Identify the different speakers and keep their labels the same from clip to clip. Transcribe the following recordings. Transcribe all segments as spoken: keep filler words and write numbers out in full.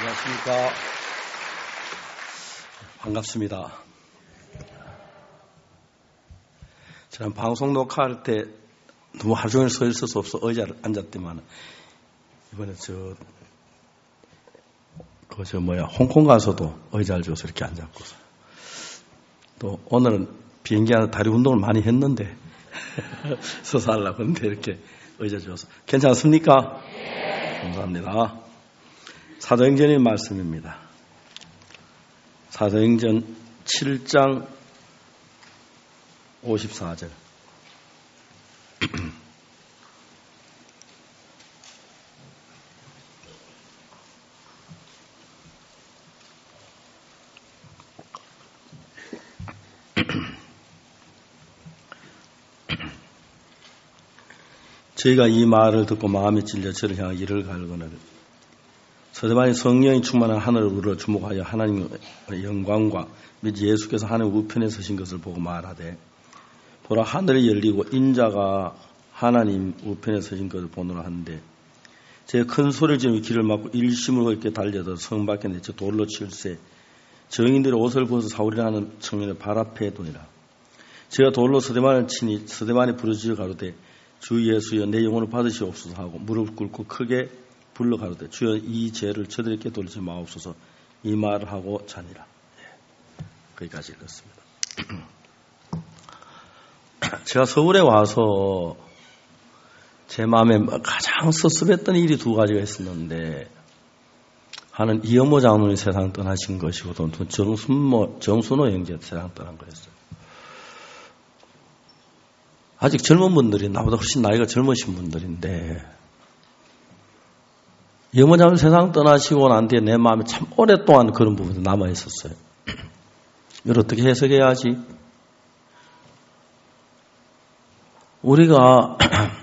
Speaker 1: 안녕하십니까. 반갑습니다. 저는 방송 녹화할 때 너무 하루 종일 서 있을 수 없어 의자를 앉았더만 이번에 저, 그, 저, 뭐야, 홍콩 가서도 의자를 줘서 이렇게 앉았고 또 오늘은 비행기 안에 다리 운동을 많이 했는데 서서 하려고 했는데 이렇게 의자 줘서 괜찮습니까? 네. 감사합니다. 사도행전의 말씀입니다. 사도행전 칠 장 오십사 절. 저희가 이 말을 듣고 마음이 찔려 저를 향해 이를 갈거늘 서대반이 성령이 충만한 하늘을 우러러 주목하여 하나님의 영광과 및 예수께서 하늘 우편에 서신 것을 보고 말하되 보라 하늘이 열리고 인자가 하나님 우편에 서신 것을 보노라 하는데 제가 큰 소리를 지르며 길을 막고 일심으로 이렇게 달려서 성 밖에 내쳐 돌로 칠세 정인들이 옷을 벗어 사울이라 하는 청년의 발 앞에 두니라. 제가 돌로 서대반을 치니 서대반이 부르짖어 가로되 주 예수여 내 영혼을 받으시옵소서 하고 무릎 꿇고 크게 불러 가로되 주여 이 죄를 저들에게 돌리지 마옵소서 이 말을 하고 자니라. 예, 거기까지 읽었습니다. 제가 서울에 와서 제 마음에 가장 섭섭했던 일이 두 가지가 있었는데 하나는 이영모 장로님 세상 떠나신 것이고 또 정순모, 정순호 형제 세상 떠난 거였어요. 아직 젊은 분들이 나보다 훨씬 나이가 젊으신 분들인데 이영모 장로님 세상 떠나시고 난 뒤에 내 마음에 참 오랫동안 그런 부분이 남아있었어요. 이걸 어떻게 해석해야지? 우리가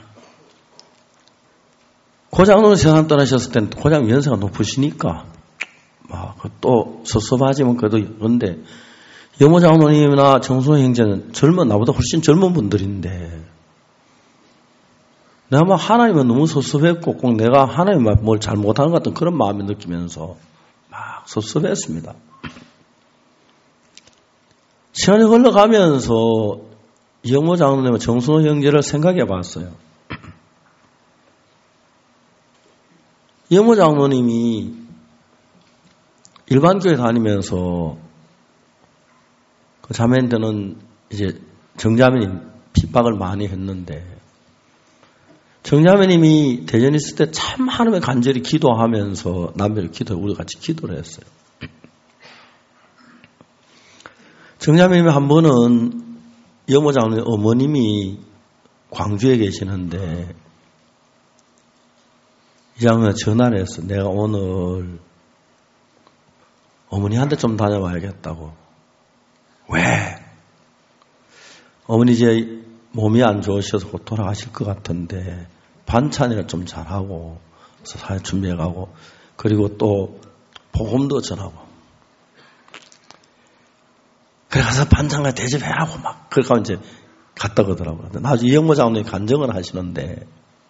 Speaker 1: 고장로는 세상 떠나셨을 때는 고장 연세가 높으시니까 또 섭섭하지만 그래도 그런데 영모 장로님이나 정순호 형제는 젊은 나보다 훨씬 젊은 분들인데 내가 막 하나님은 너무 섭섭했고 꼭 내가 하나님 뭘 잘못한 것 같은 그런 마음을 느끼면서 막 섭섭했습니다. 시간이 흘러가면서 영모 장로님과 정순호 형제를 생각해 봤어요. 영모 장로님이 일반 교회 다니면서 그 자매들은 이제 정자매님 핍박을 많이 했는데 정자매님이 대전에 있을 때 참 하나님의 간절히 기도하면서 남매를 기도 우리 같이 기도를 했어요. 정자매님이 한 번은 영모 장로님 어머님이 광주에 계시는데 이 장로님이 전화를 했어. 내가 오늘 어머니한테 좀 다녀와야겠다고. 왜? 어머니 이제 몸이 안 좋으셔서 곧 돌아가실 것 같은데 반찬이나 좀 잘하고 그래서 사회 준비해가고 그리고 또 복음도 전하고 그래 가서 반찬과 대접해하고 막 그러니까 이제 갔다 그러더라고요. 나중에 이영모 장로님이 간증을 하시는데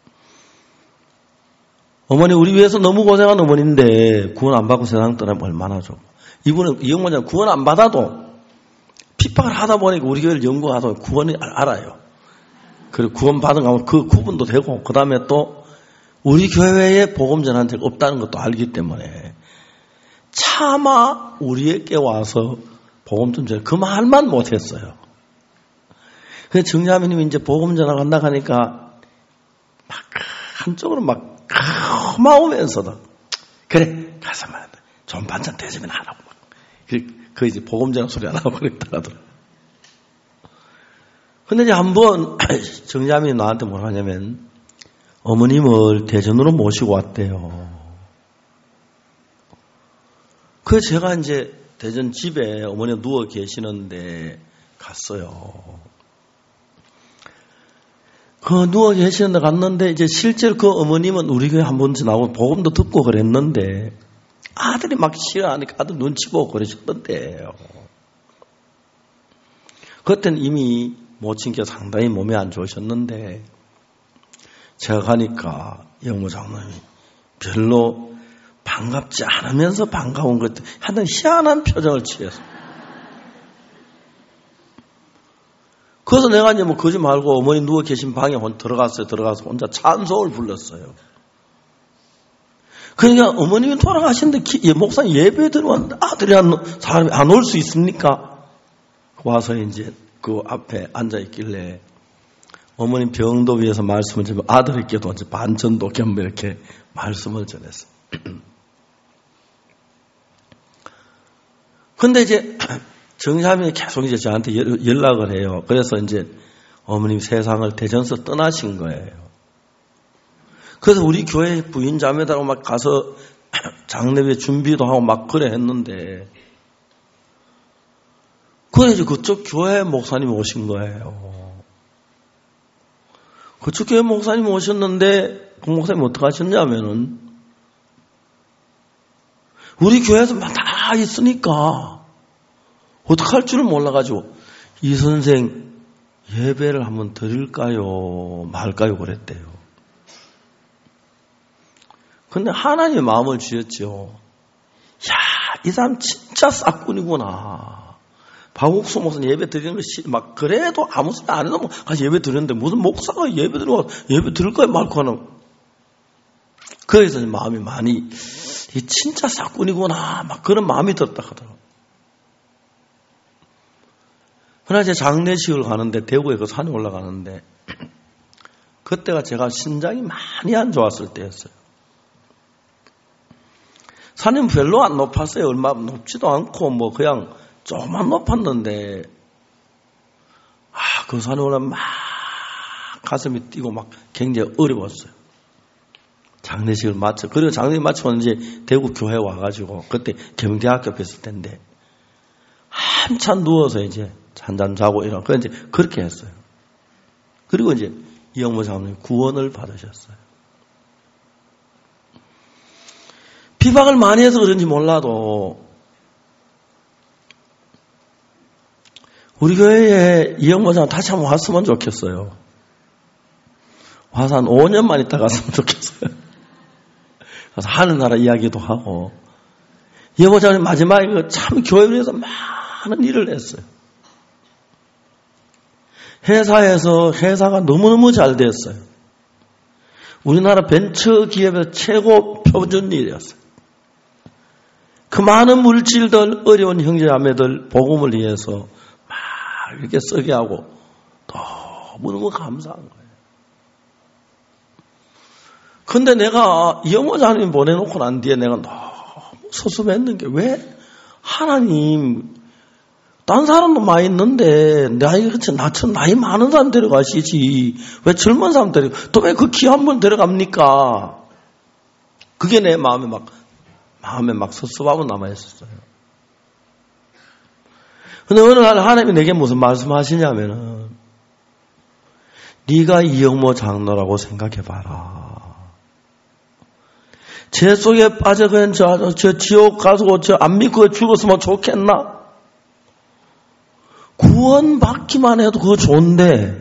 Speaker 1: 어머니 우리 위해서 너무 고생한 어머니인데 구원 안 받고 세상 떠나면 얼마나 좋고 이분은 이영모 장로님 구원 안 받아도 핍박을 하다 보니까 우리 교회를 연구하다 보니 구원이 알아요. 그리고 구원 받은 거 그 구분도 되고 그 다음에 또 우리 교회에 복음 전한 적 없다는 것도 알기 때문에 차마 우리에게 와서 복음 좀 전해 그 말만 못했어요. 그래서 정자매님이 이제 복음 전하간다 하니까 막 한쪽으로 막 고마우면서도 그래 가서 말해 좀 반찬 대접이나 하라고 막 그 이제 복음 전한 소리 안 하고 그랬다 하더라고요. 근데 이제 한번 정자매님이 나한테 뭐라 하냐면 어머님을 대전으로 모시고 왔대요. 그래서 제가 이제 대전 집에 어머니가 누워 계시는데 갔어요. 그 누워 계시는데 갔는데 이제 실제로 그 어머님은 우리 교회 한 번씩 나오고 복음도 듣고 그랬는데 아들이 막 싫어하니까 아들 눈치 보고 그러셨던데요. 그때는 이미 모친께서 상당히 몸이 안 좋으셨는데 제가 가니까 영모 장로님이 별로 반갑지 않으면서 반가운 것, 하여튼 희한한 표정을 취해서. 그래서 내가 이제 뭐 거짓 말고 어머니 누워 계신 방에 들어갔어요. 들어가서 혼자 찬송을 불렀어요. 그러니까 어머님이 돌아가시는데 기, 목사님 예배에 들어왔는데 아들이 안, 사람이 안 올 수 있습니까? 와서 이제 그 앞에 앉아있길래 어머님 병도 위해서 말씀을 전해 아들에게도 이제 반전도 겸 이렇게 말씀을 전했어요. 근데 이제 정삼이 계속 이제 저한테 연락을 해요. 그래서 이제 어머님 세상을 대전서 떠나신 거예요. 그래서 우리 교회 부인 자매들하고 막 가서 장례회 준비도 하고 막 그래 했는데, 그래 이제 그쪽 교회 목사님 오신 거예요. 그쪽 교회 목사님 오셨는데, 그 목사님 어떻게 하셨냐면은, 우리 교회에서 다 있으니까, 어떻게 할 줄을 몰라가지고, 이 선생 예배를 한번 드릴까요? 말까요? 그랬대요. 근데 하나님의 마음을 주셨죠. 야, 이 사람 진짜 싹군이구나. 박옥수 목사님 예배 드리는 것이 막 그래도 아무 소리 안 해도 뭐 예배 드리는데 무슨 목사가 예배 드리고 예배 드릴 거야 말고 하는. 그래서 마음이 많이 이 진짜 싹군이구나 막 그런 마음이 들었다 하더라고요. 그러나 이제 장례식을 가는데 대구에 그 산에 올라가는데 그때가 제가 신장이 많이 안 좋았을 때였어요. 산은 별로 안 높았어요. 얼마 높지도 않고 뭐 그냥 조금만 높았는데 아, 그 산에 올라면 막 가슴이 뛰고 막 굉장히 어려웠어요. 장례식을 마쳐 그리고 장례식 마치고 이제 대구 교회 와가지고 그때 경대학교 뵀을 텐데 한참 누워서 이제 잔잔 자고 이런 그 이제 그렇게 했어요. 그리고 이제 이영모 장로님 구원을 받으셨어요. 비방을 많이 해서 그런지 몰라도 우리 교회에 이영모 장로 다시 한번 왔으면 좋겠어요. 와서 한 오 년만 있다 갔으면 좋겠어요. 그래서 하늘나라 이야기도 하고 이영모 장로님 마지막에 참 교회를 위해서 많은 일을 했어요. 회사에서 회사가 너무너무 잘 됐어요. 우리나라 벤처기업에서 최고 표준 일이었어요. 그 많은 물질들, 어려운 형제자매들 복음을 위해서 막 이렇게 쓰게 하고 너무너무 감사한 거예요. 근데 내가 이영모 장로님 보내놓고 난 뒤에 내가 너무 소심했는 게 왜 하나님 딴 사람도 많이 있는데 나이 그렇지 나처럼 나이 많은 사람 데려가시지 왜 젊은 사람 데려 또 왜 그 귀한 분 데려갑니까? 그게 내 마음에 막 마음에 막 섭섭하고 남아있었어요. 근데 어느 날 하나님이 내게 무슨 말씀하시냐면은 네가 이영모 장로라고 생각해봐라. 제 속에 빠져간 저, 저 지옥 가서 저 안 믿고 죽었으면 좋겠나? 구원받기만 해도 그거 좋은데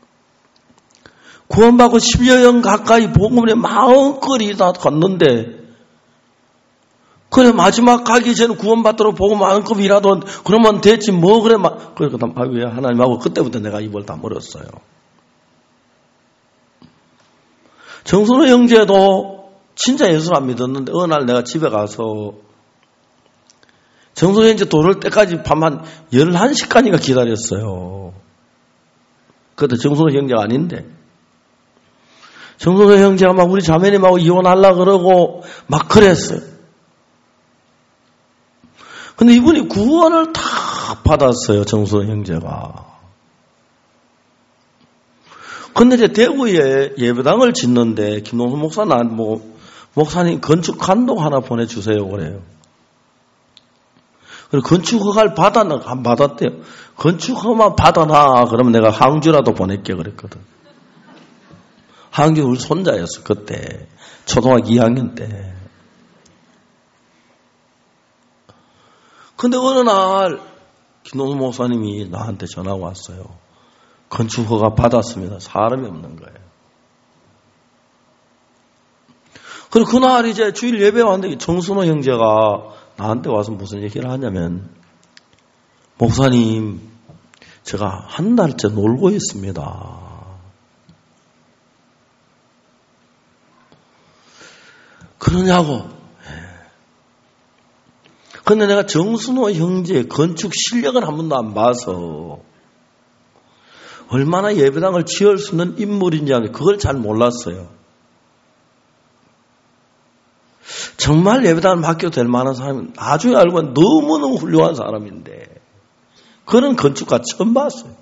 Speaker 1: 구원받고 십여 년 가까이 복음에 마음껏 다 갔는데 그래 마지막 가기 전에 구원받도록 복음 마음껏 일하던 그러면 됐지 뭐 그래 막 그래 왜 하나님하고 그때부터 내가 입을 다물었어요. 정선호 형제도 진짜 예수를 안 믿었는데 어느 날 내가 집에 가서 정선호 형제 돌을 때까지 밤 한 열한 시까지가 기다렸어요. 그때 정선호 형제가 아닌데 정선호 형제가 막 우리 자매님하고 이혼하려고 그러고 막 그랬어요. 근데 이분이 구원을 다 받았어요. 정선호 형제가. 근데 이제 대구에 예배당을 짓는데 김동수 목사 난 뭐 목사님 건축 감독 하나 보내주세요 그래요. 그리고 건축 허가를 받았나 안 받았대요. 건축 허가만 받아놔 그러면 내가 항주라도 보낼게 그랬거든. 항주 우리 손자였어 그때 초등학교 이 학년 때. 근데 어느 날 김동수 목사님이 나한테 전화가 왔어요. 건축 허가 받았습니다. 사람이 없는 거예요. 그리고 그날 이제 주일 예배 왔는데 정순호 형제가 나한테 와서 무슨 얘기를 하냐면, 목사님, 제가 한 달째 놀고 있습니다. 그러냐고. 근데 내가 정순호 형제의 건축 실력은 한 번도 안 봐서 얼마나 예배당을 지을 수 있는 인물인지 그걸 잘 몰랐어요. 정말 예배당을 맡겨도 될 만한 사람은 나중에 알고 보면 너무너무 훌륭한 사람인데 그런 건축가 처음 봤어요.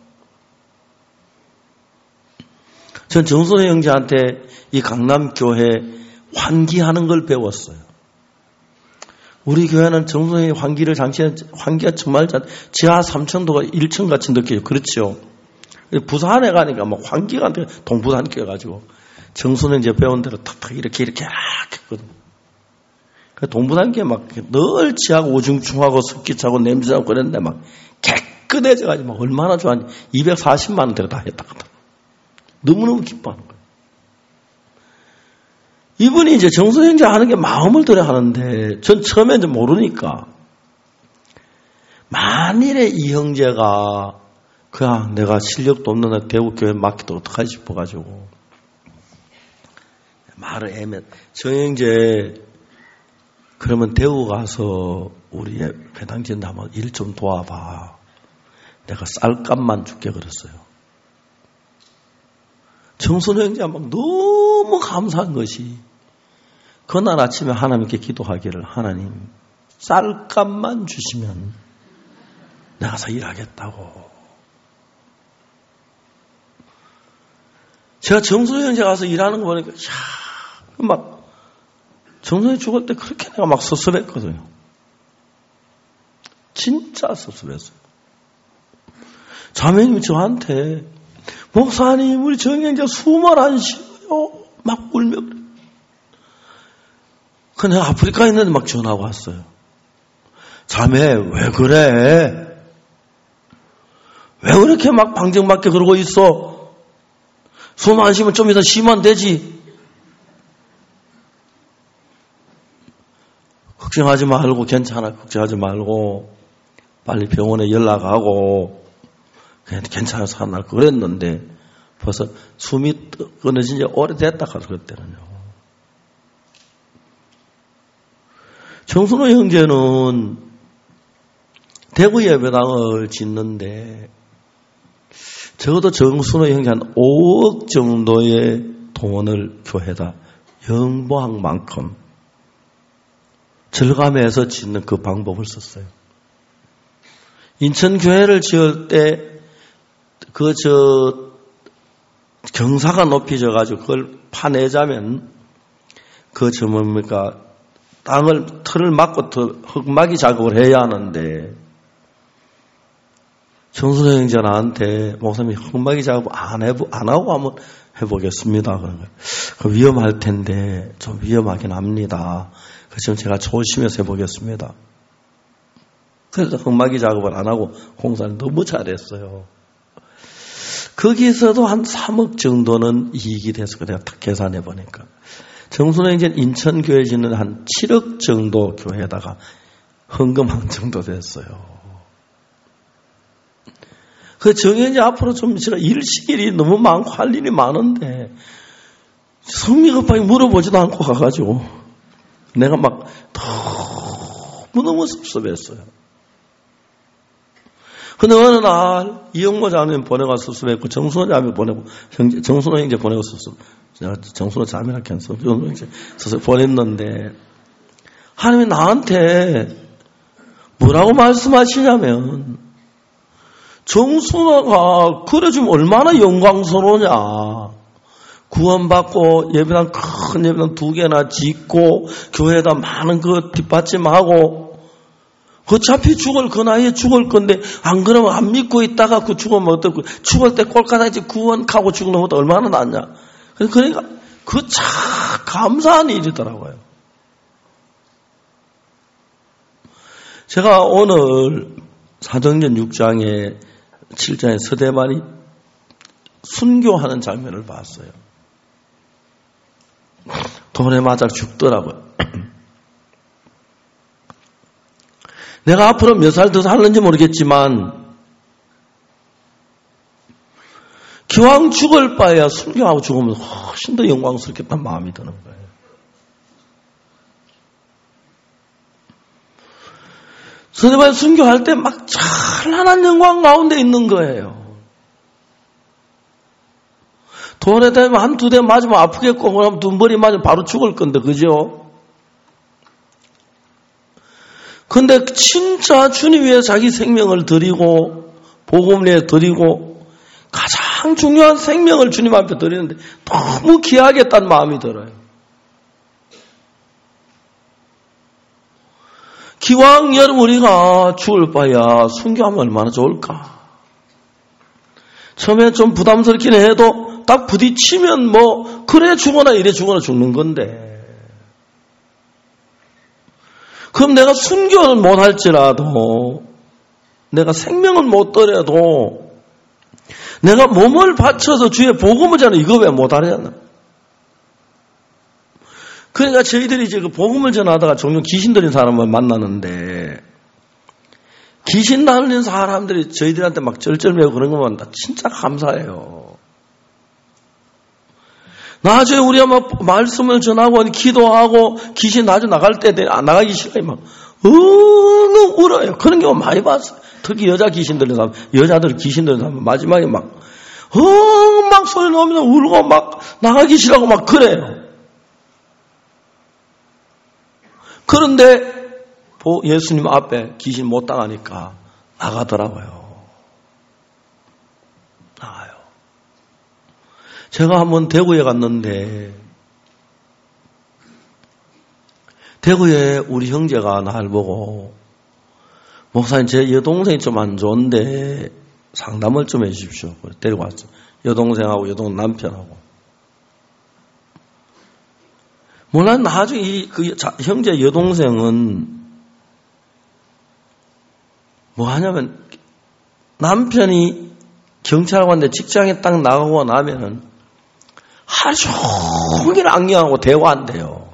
Speaker 1: 전 정순호 형제한테 이 강남교회 환기하는 걸 배웠어요. 우리 교회는 정순호의 환기를 장치는 환기가 정말 잘, 지하 삼천도가 일 층 같이 느껴요. 그렇죠? 부산에 가니까 막 환기가 동부산 껴가지고 정순호 이제 배운 대로 탁탁 이렇게 이렇게 막 했거든요. 동부산교회 막 늘 지하고 오중충하고 습기차고 냄새나고 그랬는데 막 깨끗해져가지고 막 얼마나 좋아하는지 이백사십만 원대로 다 했다. 너무너무 기뻐하는 거예요. 이분이 이제 정순호 형제 하는 게 마음을 들여 하는데 전 처음에 이제 모르니까 만일에 이 형제가 그냥 내가 실력도 없는 대구교회 맡기도 어떡하지 싶어가지고 말을 애매. 정 형제 그러면 대구 가서 우리 배당 짓는데 한번 일 좀 도와봐. 내가 쌀값만 줄게 그랬어요. 정순호 형제 막 너무 감사한 것이 그날 아침에 하나님께 기도하기를 하나님 쌀값만 주시면 내가 가서 일하겠다고. 제가 정순호 형제 가서 일하는 거 보니까 이야 막 정순호 죽을 때 그렇게 내가 막 섭섭했거든요. 진짜 섭섭했어요. 자매님이 저한테 목사님 우리 정 형제 숨을 안 쉬어요. 막 울며 그래. 그냥 아프리카에 있는데 막 전화가 왔어요. 자매 왜 그래? 왜 그렇게 막 방정맞게 그러고 있어? 숨 안 쉬면 좀 이따 쉬면 되지. 걱정하지 말고 괜찮아. 걱정하지 말고 빨리 병원에 연락하고 그냥 괜찮아서 날 그랬는데 벌써 숨이 끊어진 지 오래됐다 가지고 그때는요. 정순호 형제는 대구 예배당을 짓는데 적어도 정순호 형제 한 오억 정도의 돈을 교회에다 영보한 만큼 절감해서 짓는 그 방법을 썼어요. 인천교회를 지을 때 그 저 경사가 높이져가지고 그걸 파내자면 그 저 뭡니까 땅을 틀을 막고 흙막이 작업을 해야 하는데 정순호 형제 나한테 목사님이 흙막이 작업 안 해보 안 하고 한번 해보겠습니다. 그런 거예요. 그 위험할 텐데 좀 위험하긴 합니다. 그래서 제가 조심해서 해보겠습니다. 그래서 흙막이 작업을 안 하고 공사를 너무 잘했어요. 거기서도 한 삼억 정도는 이익이 돼서 내가 딱 계산해 보니까 정순호 형제는 인천교회 짓는 한 칠억 정도 교회에다가 헌금한 정도 됐어요. 그 정현이 앞으로 좀 제가 일 시길이 너무 많고 할 일이 많은데 성미 급하게 물어보지도 않고 가가지고 내가 막 너무너무 섭섭했어요. 근데 어느 날 이영모 자매 보내고 섭섭했고 정순호 자매 보내고 형제, 정순호 형제 보내고 섭섭. 제가 정순호 자매라 캔서 정순호 형제 섭섭 보냈는데 하나님이 나한테 뭐라고 말씀하시냐면 정순호가 그래 좀 얼마나 영광스러우냐. 구원받고 예배당 큰 예배당 두 개나 짓고 교회에다 많은 그 뒷받침하고 어차피 죽을 그 나이에 죽을 건데 안 그러면 안 믿고 있다가 그 죽으면 어떡고 죽을 때 꼴까지 구원하고 죽는 것도 얼마나 낫냐. 그러니까 그 참 감사한 일이더라고요. 제가 오늘 사도행전 육 장에 칠 장에 서대만이 순교하는 장면을 봤어요. 돈에 맞아 죽더라고요. 내가 앞으로 몇 살 더 살는지 모르겠지만 기왕 죽을 바에야 순교하고 죽으면 훨씬 더 영광스럽겠다는 마음이 드는 거예요. 서대반이 순교할 때 막 찬란한 영광 가운데 있는 거예요. 돌에 대면 한두 대 맞으면 아프겠고 그럼 두 머리 맞으면 바로 죽을 건데 그죠? 근데 진짜 주님 위해 자기 생명을 드리고 복음을 위해 드리고 가장 중요한 생명을 주님 앞에 드리는데 너무 귀하겠다는 마음이 들어요. 기왕 여러분 우리가 죽을 바야 순교하면 얼마나 좋을까. 처음에 좀 부담스럽긴 해도 딱 부딪히면 뭐 그래 죽거나 이래 죽거나 죽는 건데 그럼 내가 순교를 못할지라도 내가 생명을 못 드려도 내가 몸을 바쳐서 주의 복음을 전하는 이거 왜 못하려나. 그러니까 저희들이 이제 그 복음을 전하다가 종종 귀신 들린 사람을 만나는데 귀신 들린 사람들이 저희들한테 막 쩔쩔매고 그런 거만 다 진짜 감사해요. 나중에 우리가 막 말씀을 전하고 기도하고 귀신 나중에 나갈 때 나가기 싫어요. 막 엉엉 울어요. 그런 경우 많이 봤어요. 특히 여자 귀신 들린 사람, 여자들 귀신 들린 사람 마지막에 막 엉 막 소리 나오면서 울고 막 나가기 싫어하고 막 그래요. 그런데 예수님 앞에 귀신 못 당하니까 나가더라고요. 나가요. 제가 한번 대구에 갔는데 대구에 우리 형제가 날 보고 목사님 제 여동생이 좀 안 좋은데 상담을 좀 해 주십시오. 데리고 왔죠. 여동생하고 여동 남편하고. 물론 나중에 이 그 형제 여동생은 뭐 하냐면 남편이 경찰관인데 직장에 딱 나가고 나면은 하루 종일 악령하고 대화한대요.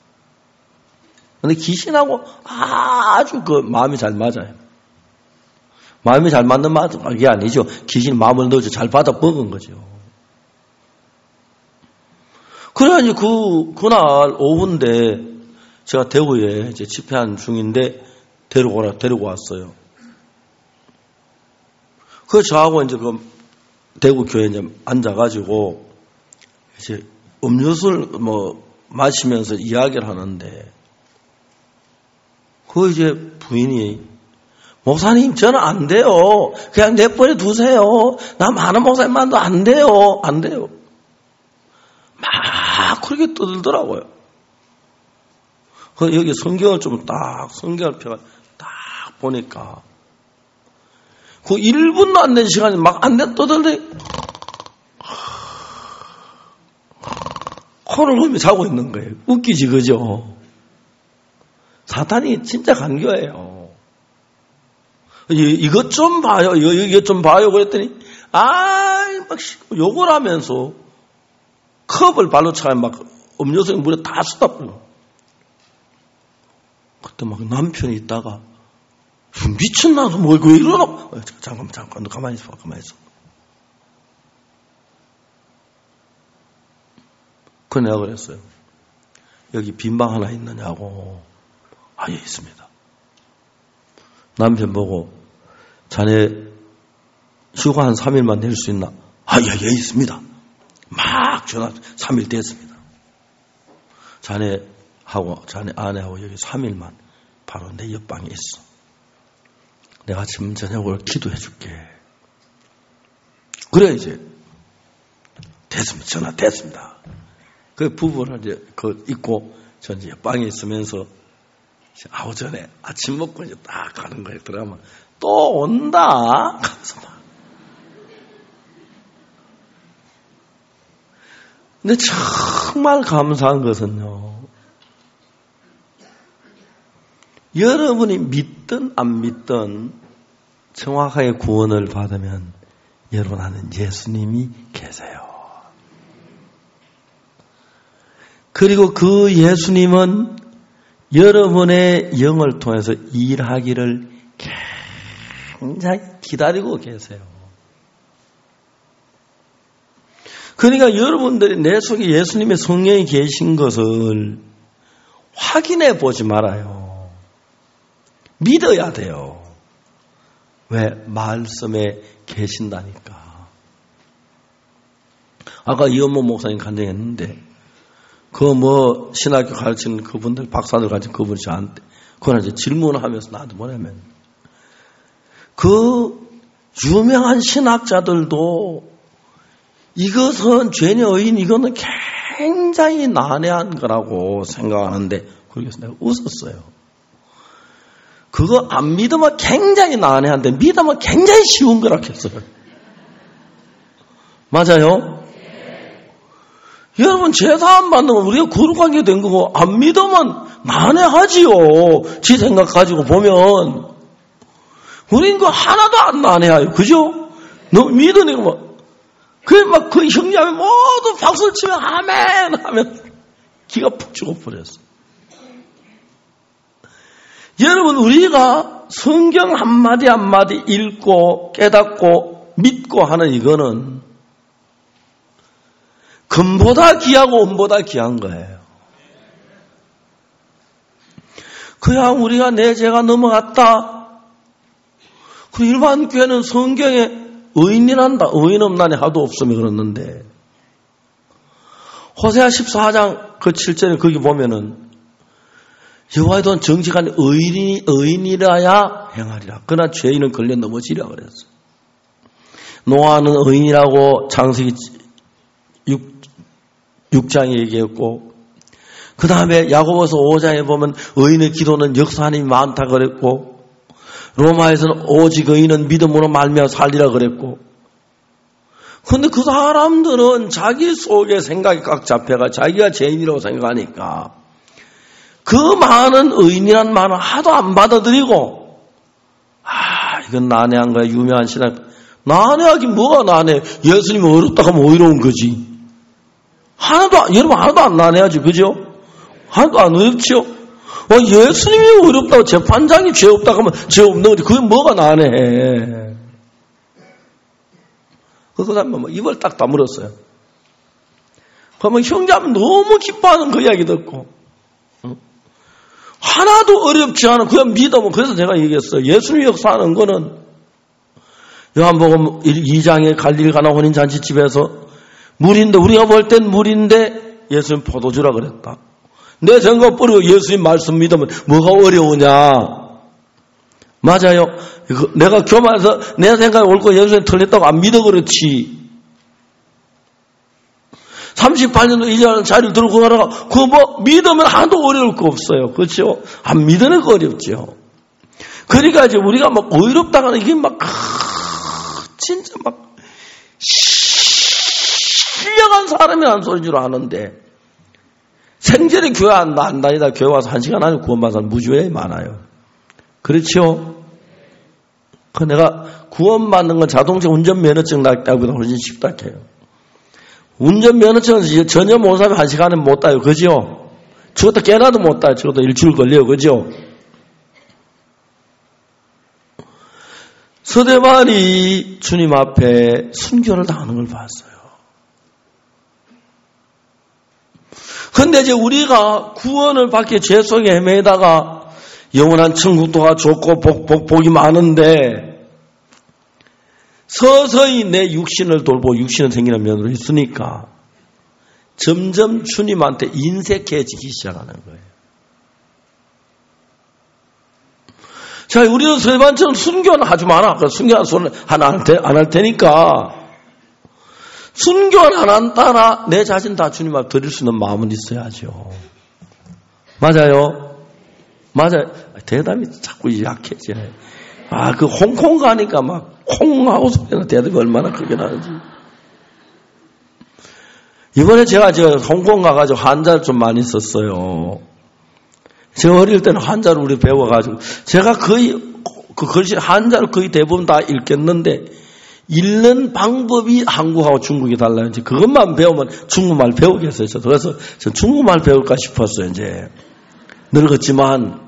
Speaker 1: 근데 귀신하고 아주 그 마음이 잘 맞아요. 마음이 잘 맞는 말이 아니죠. 귀신 마음을 넣어서 잘 받아 먹은 거죠. 그래, 이제 그, 그날 오후인데, 제가 대구에 이제 집회한 중인데, 데리고 오라, 데리고 왔어요. 그, 저하고 이제 그, 대구 교회에 이제 앉아가지고, 이제 음료수를 뭐, 마시면서 이야기를 하는데, 그 이제 부인이, 목사님, 저는 안 돼요. 그냥 내버려 두세요. 나 많은 목사님만도 안 돼요. 안 돼요. 막 그렇게 떠들더라고요. 그 여기 성경을 좀 딱 성경을 펴가 딱 보니까 그 일 분도 안 된 시간에 막 안 돼 떠들더니 코를 흘며 자고 있는 거예요. 웃기지 그죠? 사탄이 진짜 간교해요. 이것 좀 봐요. 이것 좀 봐요. 그랬더니 아이 막 욕을 하면서 컵을 발로 차야 막 음료수 물에 다 쏟아버려. 그때 막 남편이 있다가 미쳤나? 뭐, 왜 이러나? 어, 잠깐만, 잠깐, 너 가만히 있어, 가만히 있어. 그 내가 그랬어요. 여기 빈방 하나 있느냐고. 아, 예, 있습니다. 남편 보고 자네 휴가 한 삼 일만 낼 수 있나? 아, 예, 예, 있습니다. 막 전화, 삼 일 됐습니다. 자네하고, 자네 아내하고 여기 삼 일만 바로 내 옆방에 있어. 내가 아침 저녁을 기도해 줄게. 그래, 이제. 됐습니다. 전화 됐습니다. 그 부부를 이제 그 있고, 전 이제 옆방에 있으면서, 아우 전에 아침 먹고 이제 딱 가는 거예요. 들어가면 또 온다? 가면서 막. 근데 정말 감사한 것은요. 여러분이 믿든 안 믿든 정확하게 구원을 받으면 여러분 안에 예수님이 계세요. 그리고 그 예수님은 여러분의 영을 통해서 일하기를 굉장히 기다리고 계세요. 그러니까 여러분들이 내 속에 예수님의 성령이 계신 것을 확인해 보지 말아요. 믿어야 돼요. 왜? 말씀에 계신다니까. 아까 이현모 목사님 간증했는데 그 뭐 신학교 가르치는 그분들, 박사들 가르치는 그분이 저한테 그걸 이제 질문을 하면서 나한테 뭐냐면 그 유명한 신학자들도 이것은 죄의 의인, 이거는 굉장히 난해한 거라고 생각하는데 그래서 내가 웃었어요. 그거 안 믿으면 굉장히 난해한데 믿으면 굉장히 쉬운 거라고 했어요. 맞아요? 여러분 제사함 받는 건 우리가 거룩하게 된 거고 안 믿으면 난해하지요. 지 생각 가지고 보면 우린 그 하나도 안 난해해요. 그죠? 너 믿으니까 뭐 그래 막 그 형제하면 모두 박수를 치면 아멘 하면 기가 푹 죽어버렸어. 여러분 우리가 성경 한마디 한마디 읽고 깨닫고 믿고 하는 이거는 금보다 귀하고 은보다 귀한 거예요. 그냥 우리가 내 죄가 넘어갔다. 그 일반 교회는 성경에 의인이란다. 의인 없나니 하도 없으면 그랬는데 호세아 십사 장 그 칠 절에 거기 보면은 여호와의 돈 정직한 의인이 의인이라야 행하리라. 그러나 죄인은 걸려 넘어지리라 그랬어. 노아는 의인이라고 창세기 육 장에 얘기했고, 그 다음에 야고보서 오 장에 보면 의인의 기도는 역사하니 많다 그랬고, 로마에서는 오직 의인은 믿음으로 말미암아 살리라 그랬고. 그런데 그 사람들은 자기 속에 생각이 꽉 잡혀가 자기가 죄인이라고 생각하니까 그 많은 의인이란 말은 하도 안 받아들이고, 아 이건 난해한 거야. 유명한 신학. 난해하긴 뭐가 난해. 예수님이 어렵다고 하면 어려운 거지. 하나도, 여러분 하나도 안 난해하지, 그죠? 하나도 안 어렵죠? 어, 예수님이 어렵다고 재판장이 죄 없다고 하면 죄 없는 거지. 그게 뭐가 난해해. 그 사람은 뭐 입을 딱 다물었어요. 그러면 형제하면 너무 기뻐하는 그 이야기 듣고, 어? 하나도 어렵지 않아. 그냥 믿으면, 그래서 제가 얘기했어요. 예수님이 역사하는 거는 요한복음 이 장에 갈릴리 가나 혼인잔치집에서 물인데, 우리가 볼 땐 물인데 예수님 포도주라 그랬다. 내 생각 버리고 예수님 말씀 믿으면 뭐가 어려우냐. 맞아요. 내가 교만해서 내 생각에 옳고 예수님 틀렸다고 안 믿어 그렇지. 삼십팔 년도 일하는 자리를 들고 가다가 그거 뭐 믿으면 하나도 어려울 거 없어요. 그렇죠? 안 믿으는 거 어렵죠. 그러니까 이제 우리가 막 어렵다가 이게 막 진짜 막 신령한 사람이 한 소리인 줄 아는데 생전에 교회 안, 안 다니다 교회 와서 한 시간 안에 구원받은 사람 무지하게 많아요. 그렇죠? 그 내가 구원받는 건 자동차 운전면허증 낫다고보다 훨씬 쉽다 해요. 운전면허증은 전혀 못 사면 한 시간에 못 따요. 그죠? 죽었다 깨나도 못 따요. 죽었다 일주일 걸려요. 그죠? 서대만이 주님 앞에 순교를 당하는 걸 봤어요. 그런데 이제 우리가 구원을 받기 죄 속에 헤매다가 영원한 천국도가 좋고 복, 복, 복이 많은데 서서히 내 육신을 돌보고 육신은 생기는 면으로 있으니까 점점 주님한테 인색해지기 시작하는 거예요. 자, 우리는 서대만처럼 순교는 하지 마라. 순교하는 소리는 안 할 테니까 순교를 안 한다나 내 자신 다 주님 앞에 드릴 수 있는 마음은 있어야죠. 맞아요? 맞아요. 대답이 자꾸 약해져. 아, 그 홍콩 가니까 막 콩하고 소리나 대답이 얼마나 크게 나는지. 이번에 제가 저 홍콩 가가지고 한자를 좀 많이 썼어요. 제가 어릴 때는 한자를 우리 배워가지고 제가 거의 그 글씨 한자를 거의 대부분 다 읽겠는데 읽는 방법이 한국하고 중국이 달라요. 이제 그것만 배우면 중국말 배우겠어요. 저도. 그래서 전 중국말 배울까 싶었어요. 이제 늙었지만.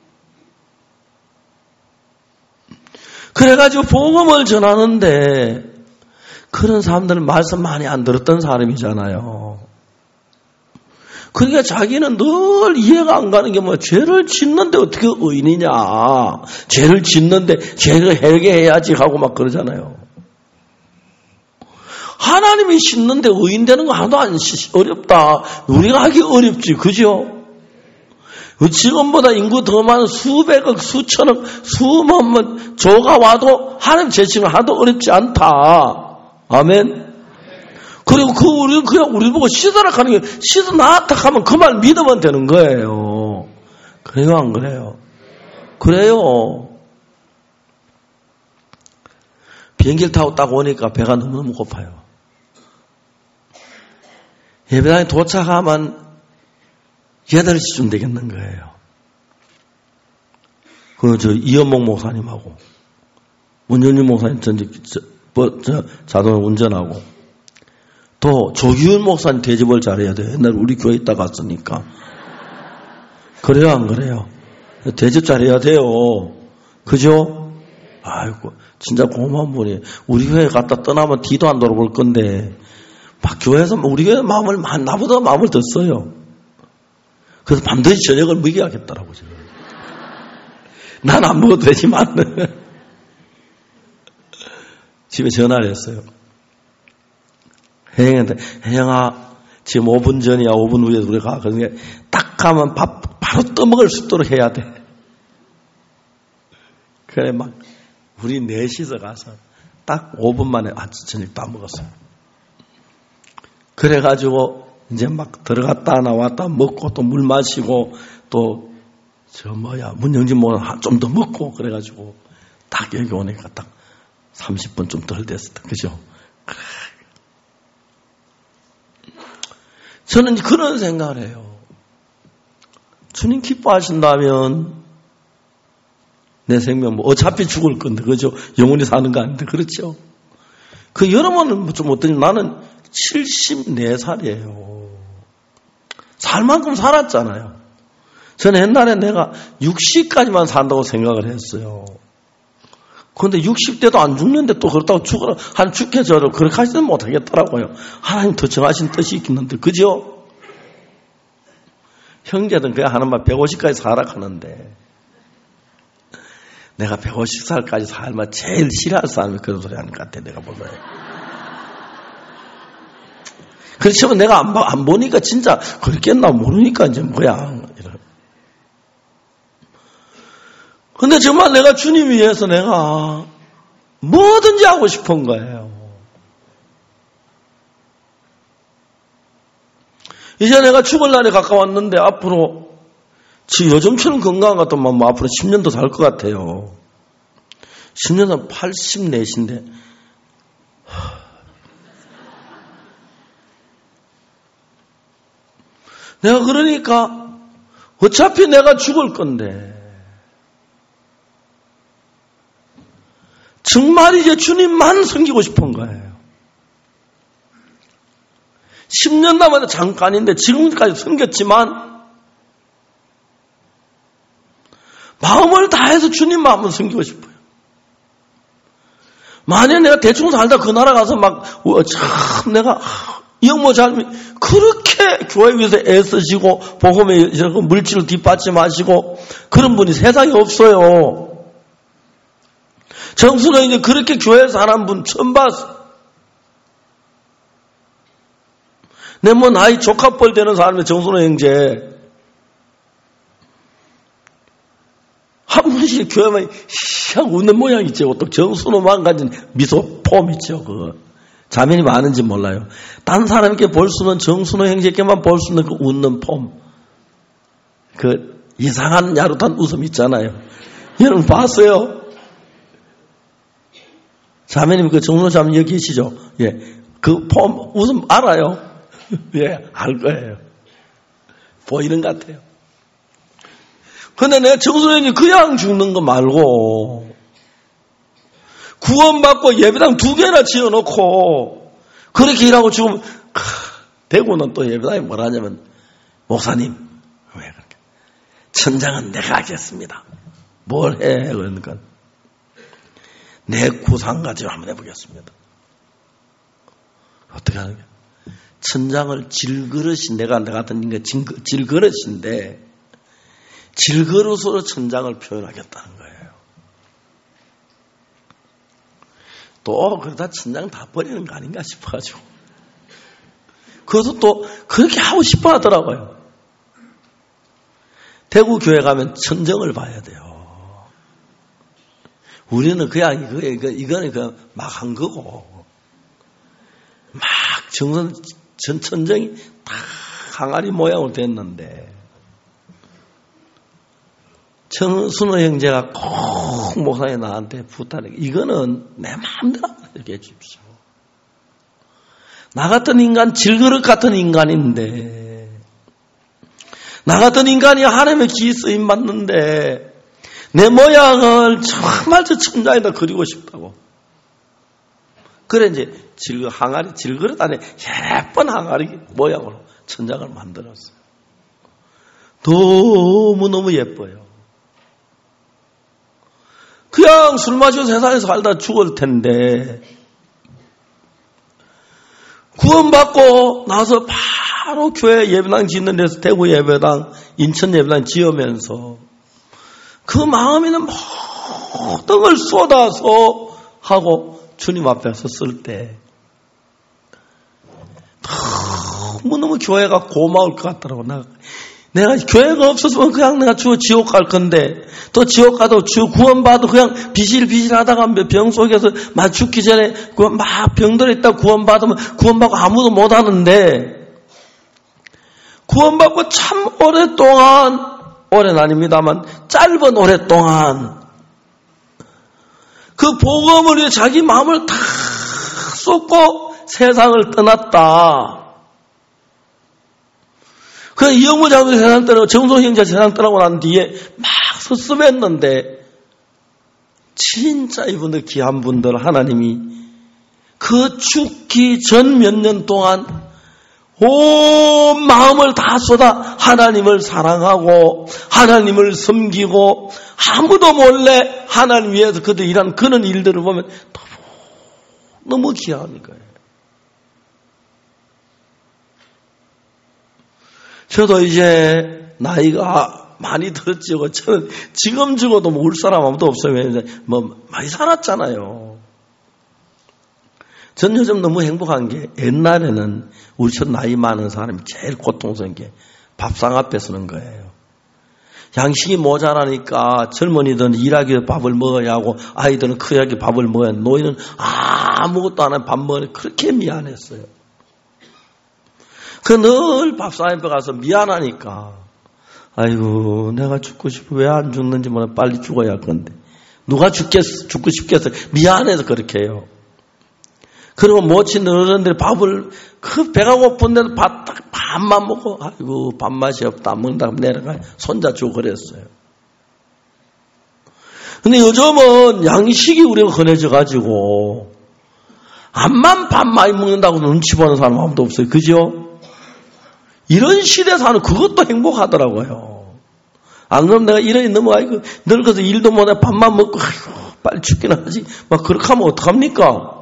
Speaker 1: 그래가지고 복음을 전하는데 그런 사람들은 말씀 많이 안 들었던 사람이잖아요. 그러니까 자기는 늘 이해가 안 가는 게 뭐야. 죄를 짓는데 어떻게 의인이냐. 죄를 짓는데 죄를 해결해야지 하고 막 그러잖아요. 하나님이 씻는데 의인 되는 거 하나도 안 어렵다. 우리가 하기 어렵지. 그죠? 지금보다 인구 더 많은 수백억, 수천억, 수만만 조가 와도 하나님 제치는 하나도 어렵지 않다. 아멘. 그리고 그 우리는 그냥 우리 보고 씻어라 하는 게 씻어 나왔다 하면 그 말 믿으면 되는 거예요. 그래요, 안 그래요? 그래요. 비행기를 타고 딱 오니까 배가 너무너무 고파요. 예배당에 도착하면 여덟 시쯤 되겠는 거예요. 그, 저, 이현목 목사님하고, 문현주 목사님 전직, 저, 저, 자동을 운전하고, 또, 조기훈 목사님 대접을 잘해야 돼요. 옛날에 우리 교회 있다 갔으니까. 그래요, 안 그래요? 대접 잘해야 돼요. 그죠? 아이고, 진짜 고마운 분이에요. 우리 교회 갔다 떠나면 뒤도 안 돌아볼 건데, 막 교회에서 우리 교회 마음을, 나보다 마음을 더 써요. 그래서 반드시 저녁을 먹여야겠더라고, 지금. 난 안 먹어도 되지만. 집에 전화를 했어요. 혜영한테, 혜영아, 지금 오 분 전이야, 오 분 후에 우리가. 그러니까 딱 가면 밥 바로 떠먹을 수 있도록 해야 돼. 그래, 막, 우리 넷이서 가서 딱 오 분 만에 아침 저녁 다 먹었어요. 그래가지고, 이제 막 들어갔다 나왔다 먹고 또 물 마시고 또 저 뭐야 문영진 뭐 좀 더 먹고 그래가지고 딱 여기 오니까 딱 삼십 분 좀 덜 됐었다. 그죠? 저는 그런 생각을 해요. 주님 기뻐하신다면 내 생명 뭐 어차피 죽을 건데 그죠? 영원히 사는 거 아닌데 그렇죠? 그 여러분은 좀 어떠냐? 나는 칠십사 살이에요. 살 만큼 살았잖아요. 저는 옛날에 내가 육십까지만 산다고 생각을 했어요. 그런데 육십 대도 안 죽는데 또 그렇다고 죽어라. 한 죽게 저를 그렇게 하지는 못하겠더라고요. 하나님 더 정하신 뜻이 있겠는데, 그죠? 형제들은 그냥 하는 말 백오십까지 살아 가는데, 내가 백오십 살까지 살면 제일 싫어할 사람이 그런 소리 하는 것 같아, 내가 보면. 그렇지만 내가 안, 안 보니까 진짜 그렇겠나 모르니까 이제 뭐야. 근데 정말 내가 주님 위해서 내가 뭐든지 하고 싶은 거예요. 이제 내가 죽을 날이 가까웠는데 앞으로 지금 요즘처럼 건강한 것 같으면 뭐 앞으로 십 년 더 살 것 같아요. 십 년은 팔십사인데 내가 그러니까 어차피 내가 죽을 건데 정말 이제 주님만 섬기고 싶은 거예요. 십 년 남아도 잠깐인데 지금까지 섬겼지만 마음을 다해서 주님 마음을 섬기고 싶어요. 만약에 내가 대충 살다 그 나라 가서 막 참 내가 영모 삶이 그렇게 교회 위해서 애쓰시고 복음에 물질을 뒷받침하시고 그런 분이 세상에 없어요. 정수는 이제 그렇게 교회에서 사는 분 처음 봤어. 내 뭐 나이 조카뻘 되는 사람이 정순호 형제. 한 번씩 교회만 샥 웃는 모양 있죠. 또 정순호만 가진 미소 폼 있죠. 그거. 자매이 많은지 몰라요. 딴 사람에게 볼 수는 정순호 형제께만 볼 수 있는 그 웃는 폼. 그 이상한 야릇한 웃음 있잖아요. 여러분 봤어요? 자매님 그 정순호 자매 여기 계시죠? 예. 그 폼 웃음 알아요? 예, 알 거예요. 보이는 것 같아요. 근데 내가 정순호 형이 그냥 죽는 거 말고 구원받고 예배당 두 개나 지어놓고 그렇게 일하고 지금 대구는 또 예배당이 뭐라 하냐면 목사님 왜 그렇게 천장은 내가 하겠습니다. 뭘 해? 그러니까 내 구상 가지고 한번 해보겠습니다. 어떻게 하는 거야? 천장을 질그릇이 내가 내 같은 인간 질그릇인데 질그릇으로 천장을 표현하겠다는 거예요. 또 그러다 천장 다 버리는 거 아닌가 싶어가지고 그것도 또 그렇게 하고 싶어 하더라고요. 대구 교회 가면 천정을 봐야 돼요. 우리는 그냥 이거, 이거는 그냥 막 한 거고 막 정선 전 천정이 다 항아리 모양으로 됐는데 정순호 형제가 꼭 목사님 나한테 부탁해. 이거는 내 마음대로 이렇게 해주십시오. 나 같은 인간, 질그릇 같은 인간인데, 나 같은 인간이 하나님의 기 쓰임 받는데, 내 모양을 정말 저 천장에다 그리고 싶다고. 그래, 이제, 질그, 항아리, 질그릇 안에 예쁜 항아리 모양으로 천장을 만들었어요. 너무너무 예뻐요. 그냥 술 마시고 세상에서 살다 죽을 텐데 구원받고 나서 바로 교회 예배당 짓는 데서 대구 예배당, 인천 예배당 지으면서 그 마음에는 모든 걸 쏟아서 하고 주님 앞에 섰을 때 너무너무 교회가 고마울 것 같더라고. 나 내가 교회가 없었으면 그냥 내가 주 지옥 갈 건데 또 지옥 가도 주 구원받아도 그냥 비실비실 하다가 병 속에서 막 죽기 전에 막 병들어 있다 구원받으면 구원받고 아무도 못 하는데 구원받고 참 오랫동안 오래는 아닙니다만 짧은 오랫동안 그 복음을 위해 자기 마음을 다 쏟고 세상을 떠났다. 그 이영무 장로님 세상 떠나고 정송 형제 세상 떠나고 난 뒤에 막 섭섭했는데 진짜 이분들 귀한 분들 하나님이 그 죽기 전 몇 년 동안 온 마음을 다 쏟아 하나님을 사랑하고 하나님을 섬기고 아무도 몰래 하나님 위해서 그들 일한 그런 일들을 보면 너무, 너무 귀하니까요. 저도 이제 나이가 많이 들었지고 저는 지금 죽어도 뭐 울 사람 아무도 없어요. 뭐 많이 살았잖아요. 전 요즘 너무 행복한 게 옛날에는 우리처럼 나이 많은 사람이 제일 고통스러운 게 밥상 앞에 서는 거예요. 양식이 모자라니까 젊은이들은 일하기 위해 밥을 먹어야 하고 아이들은 크게 밥을 먹어야 하고 노인은 아무것도 안 하고 밥 먹으니 그렇게 미안했어요. 그 늘 밥상 앞에 가서 미안하니까 아이고 내가 죽고 싶어 왜 안 죽는지 몰라 빨리 죽어야 할 건데 누가 죽겠, 죽고 싶겠어 미안해서 그렇게 해요. 그리고 모친 어른들이 밥을 그 배가 고픈데도 밥 딱 밥만 먹고 아이고 밥맛이 없다 먹는다고 내려가 손자 주고 그랬어요. 근데 요즘은 양식이 우리가 흔해져 가지고 암만 밥 많이 먹는다고 눈치 보는 사람 아무도 없어요. 그죠? 이런 시대에 사는 그것도 행복하더라고요. 안 그러면 내가 이런이 넘어가고 늙어서 일도 못해 밥만 먹고 아이고 빨리 죽긴 하지 막 그렇게 하면 어떡합니까?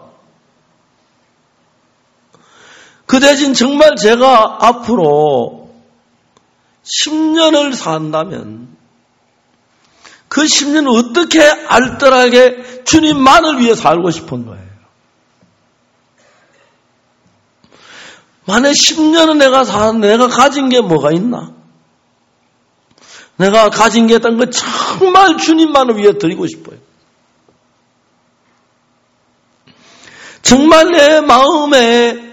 Speaker 1: 그 대신 정말 제가 앞으로 십 년을 산다면 그 십 년을 어떻게 알뜰하게 주님만을 위해 살고 싶은 거예요. 만약 십 년은 내가 산, 내가 가진 게 뭐가 있나? 내가 가진 게 있다는 거 정말 주님만을 위해 드리고 싶어요. 정말 내 마음에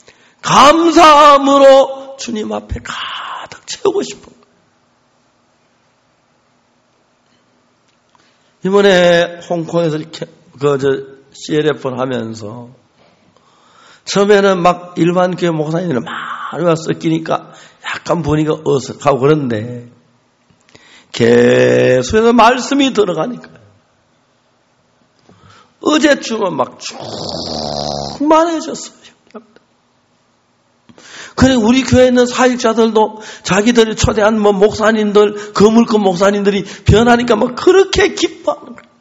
Speaker 1: 감사함으로 주님 앞에 가득 채우고 싶은 거예요. 이번에 홍콩에서 이렇게 그 저 씨엘에프를 하면서 처음에는 막 일반 교회 목사님들 많이 와서 섞이니까 약간 분위기가 어색하고 그런데 계속해서 말씀이 들어가니까요. 어제쯤은 막 충만해졌어요. 그래, 우리 교회에 있는 사역자들도 자기들이 초대한 뭐 목사님들, 거물급 목사님들이 변하니까 막 그렇게 기뻐하는 거예요.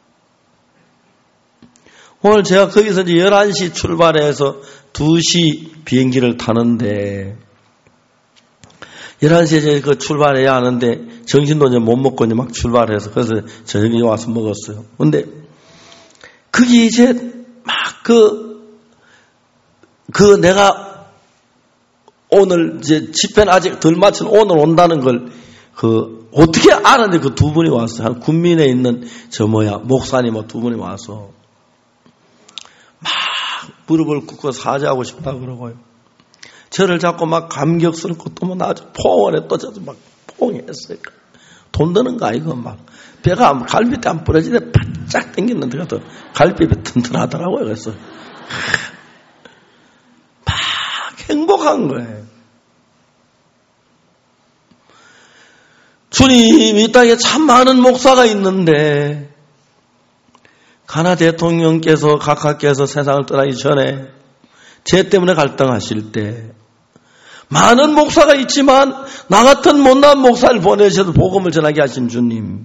Speaker 1: 오늘 제가 거기서 이제 열한 시 출발해서 두 시 비행기를 타는데, 열한 시에 이제 그 출발해야 하는데, 정신도 이제 못 먹고 이제 막 출발해서, 그래서 저녁에 와서 먹었어요. 근데, 그게 이제 막 그, 그 내가 오늘 이제 집회는 아직 덜 마친 오늘 온다는 걸 그 어떻게 알았는데 그 두 분이 왔어요. 한 군민에 있는 저 뭐야 목사님 뭐 두 분이 와서 막 무릎을 꿇고 사죄하고 싶다 그러고요. 저를 잡고 막 감격스럽고 또 뭐 아주 포옹을 해 또 저도 막 포옹했어요. 돈 드는 거 아니고 막 배가 갈비뼈 안 부러지는데 바짝 당겼는데 또 갈비뼈 튼튼하더라고요. 그래서 막 행복한 거예요. 주님, 이 땅에 참 많은 목사가 있는데 가나 대통령께서 각하께서 세상을 떠나기 전에 죄 때문에 갈등하실 때 많은 목사가 있지만 나 같은 못난 목사를 보내셔서 복음을 전하게 하신 주님,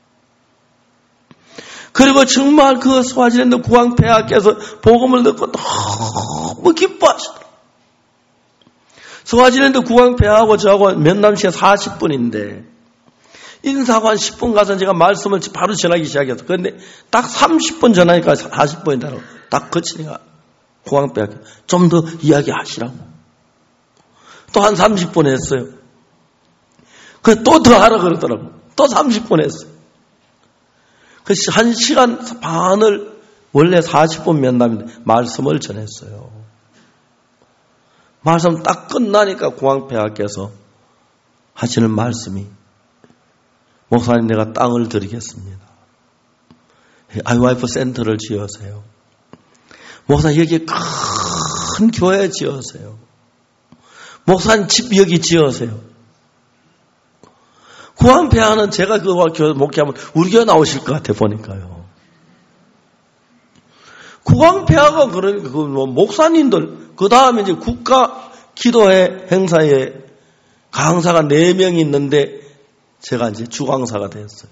Speaker 1: 그리고 정말 그 스와지랜드 국왕폐하께서 복음을 듣고 너무 기뻐하시더라고요. 스와지랜드 국왕폐하고 저하고 면담시에 사십 분인데 인사관 십 분 가서 제가 말씀을 바로 전하기 시작했어요. 그런데 딱 삼십 분 전하니까 사십 분이더라고. 딱 거치니까 국왕폐하께 좀 더 이야기하시라고. 또 한 삼십 분 했어요. 그래 또 더 하라 그러더라고. 또 삼십 분 했어요. 그 한 시간 반을 원래 사십 분 면담인데 말씀을 전했어요. 말씀 딱 끝나니까 국왕폐하께서 하시는 말씀이, 목사님 내가 땅을 드리겠습니다. 아이와이프 센터를 지으세요. 목사님 여기 큰 교회 지으세요. 목사님 집 여기 지으세요. 국왕폐하는 제가 그 교회 목회하면 우리 교회 나오실 것 같아 보니까요. 국왕폐하가 그러니까 그 목사님들, 그 다음에 이제 국가 기도회 행사에 강사가 네 명이 있는데 제가 이제 주강사가 됐어요.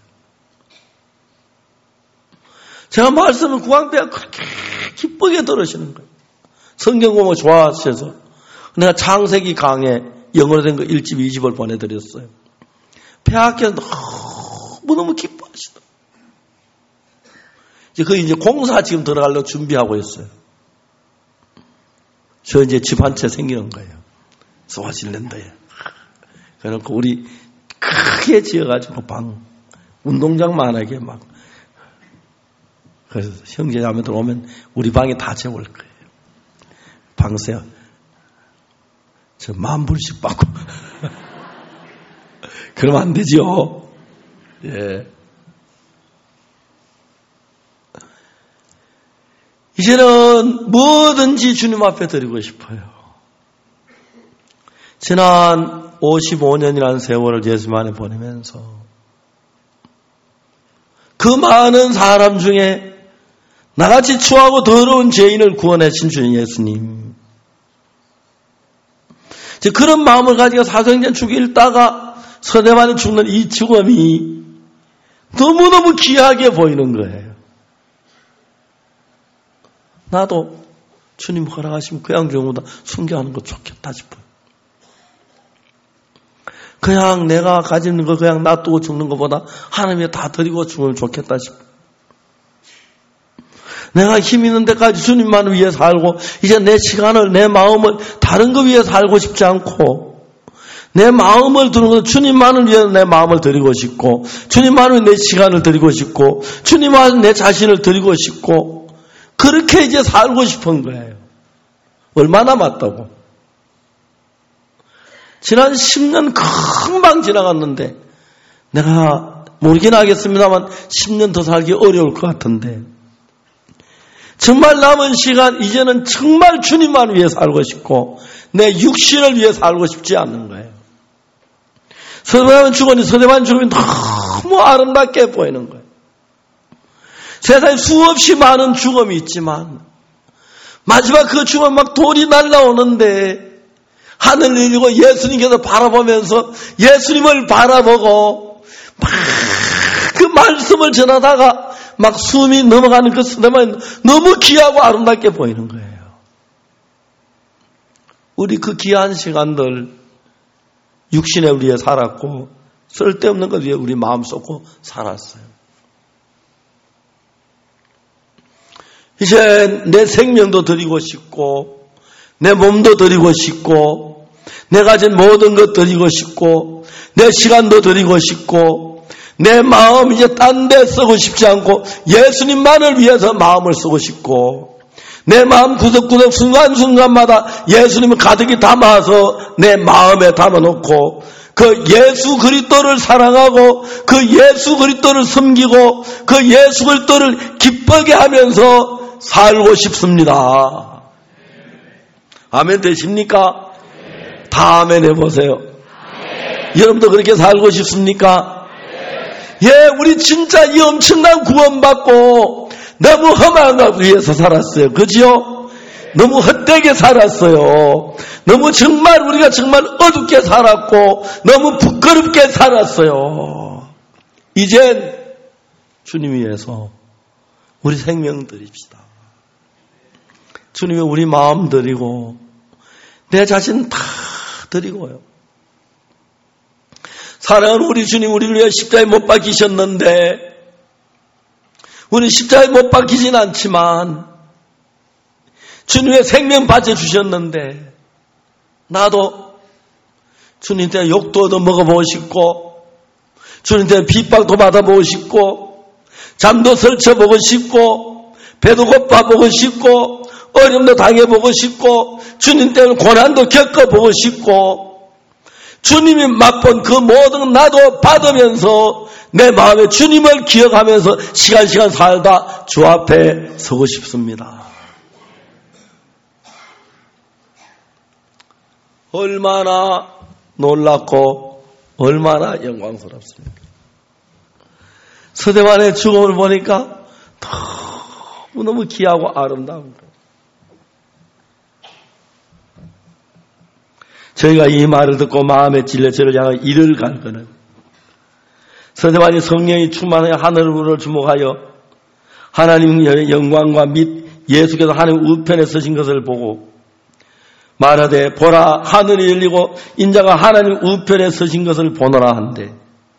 Speaker 1: 제가 말씀을 국왕폐하가 그렇게 기쁘게 들으시는 거예요. 성경 공부 좋아하셔서 내가 창세기 강에 영어로 된 거 일 집, 이 집을 보내드렸어요. 폐하께서 너무너무 기뻐하시더라고요. 이제 그 이제 공사 지금 들어가려고 준비하고 있어요. 저 이제 집 한 채 생기는 거예요. 스와질랜드에. 그래놓고 우리 크게 지어가지고 방, 운동장만하게 막. 그래서 형제자매들 오면 우리 방에 다 채울 거예요. 방세 저 만 불씩 받고. 그러면 안 되죠. 예. 이제는 뭐든지 주님 앞에 드리고 싶어요. 지난 오십오 년이라는 세월을 예수님 안에 보내면서 그 많은 사람 중에 나같이 추하고 더러운 죄인을 구원하신 주님 예수님, 그런 마음을 가지고 사도행전 주기 읽다가 서대만이 죽는 이 죽음이 너무너무 귀하게 보이는 거예요. 나도 주님 허락하시면 그냥 죽음보다 순교하는 거 좋겠다 싶어요. 그냥 내가 가지는 거 그냥 놔두고 죽는 것보다 하나님이 다 드리고 죽으면 좋겠다 싶어요. 내가 힘 있는 데까지 주님만을 위해 살고 이제 내 시간을, 내 마음을 다른 거 위해 살고 싶지 않고 내 마음을 두는 건 주님만을 위해 내 마음을 드리고 싶고 주님만을 위해 내 시간을 드리고 싶고 주님만을 내 자신을 드리고 싶고 그렇게 이제 살고 싶은 거예요. 얼마나 맞다고. 지난 십 년 금방 지나갔는데 내가 모르긴 하겠습니다만 십 년 더 살기 어려울 것 같은데 정말 남은 시간 이제는 정말 주님만 위해 살고 싶고 내 육신을 위해 살고 싶지 않는 거예요. 서대만 죽으니 서대만 죽으면 너무 아름답게 보이는 거예요. 세상에 수없이 많은 죽음이 있지만 마지막 그 죽음 막 돌이 날라오는데 하늘을 열고 예수님께서 바라보면서 예수님을 바라보고 막 그 말씀을 전하다가 막 숨이 넘어가는 그 순간이 너무 귀하고 아름답게 보이는 거예요. 우리 그 귀한 시간들 육신에 위해 살았고 쓸데없는 것 위에 우리 마음 쏟고 살았어요. 이제 내 생명도 드리고 싶고 내 몸도 드리고 싶고 내 가진 모든 것 드리고 싶고 내 시간도 드리고 싶고 내 마음 이제 딴 데 쓰고 싶지 않고 예수님만을 위해서 마음을 쓰고 싶고 내 마음 구석구석 순간순간마다 예수님을 가득히 담아서 내 마음에 담아놓고 그 예수 그리스도를 사랑하고 그 예수 그리스도를 섬기고 그 예수 그리스도를 기쁘게 하면서 살고 싶습니다. 아멘 되십니까? 다 아멘 해보세요. 여러분도 그렇게 살고 싶습니까? 예, 우리 진짜 이 엄청난 구원받고 너무 험한 것 위해서 살았어요. 그죠? 너무 헛되게 살았어요. 너무 정말 우리가 정말 어둡게 살았고 너무 부끄럽게 살았어요. 이젠 주님 위해서 우리 생명 드립시다. 주님이 우리 마음 드리고 내 자신 다 드리고요. 사랑하는 우리 주님, 우리를 위해 십자가에 못 박히셨는데 우리 십자가에 못 박히진 않지만 주님의 생명 바쳐주셨는데 나도 주님 때문에 욕도 얻어 먹어보고 싶고 주님 때문에 핍박도 받아보고 싶고 잠도 설쳐보고 싶고 배도 고파보고 싶고 어려움도 당해보고 싶고 주님 때문에 고난도 겪어보고 싶고 주님이 맛본 그 모든 나도 받으면서 내 마음에 주님을 기억하면서 시간시간 살다 주 앞에 서고 싶습니다. 얼마나 놀랍고 얼마나 영광스럽습니까? 서대만의 죽음을 보니까 너무너무 귀하고 아름다운 거예요. 저희가 이 말을 듣고 마음에 찔려 저를 향해 이를 갈 거는 서대만이 성령이 충만하여 하늘을 주목하여 하나님의 영광과 및 예수께서 하나님 우편에 서신 것을 보고 말하되 보라 하늘이 열리고 인자가 하나님 우편에 서신 것을 보노라 한데